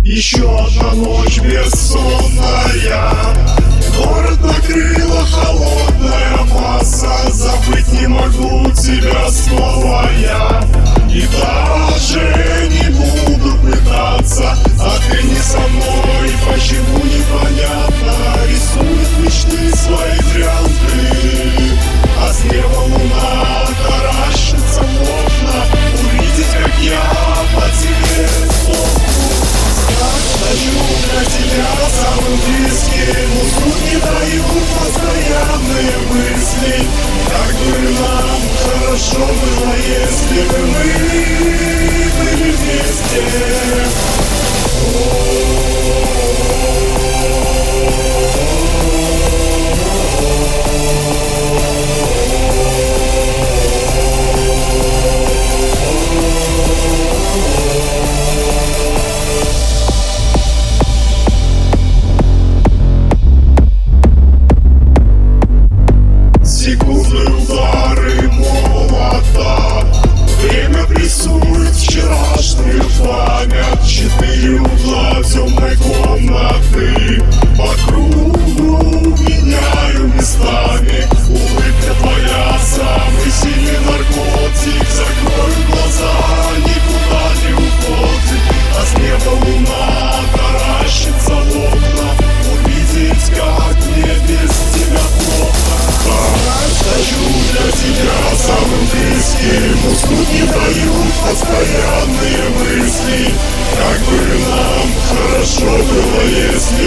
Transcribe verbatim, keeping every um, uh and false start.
Еще одна ночь бессонная. Город накрыла холодная масса. Забыть не могу тебя снова я. И даже не буду пытаться. А ты не со мной, почему непонятно. Рисует мечты свои варианты. А с неба луна таращится в окна. Увидеть, как я по тебе сохну. Стою для тебя самым близким. Уснуть не дают постоянные мысли. Как бы нам хорошо было, если бы мы были вместе. Секундные удары молота. Время прессует вчерашнюю память. Четыре угла темной комнаты. По кругу меняю местами. Улыбка твоя самый сильный наркотик. Закрою глаза, никуда не уходит. А с неба луна таращится в окна. Увидеть, как мне без тебя плохо. Стою для тебя самым близким. Уснуть не дают постоянные мысли. Как бы нам хорошо было, если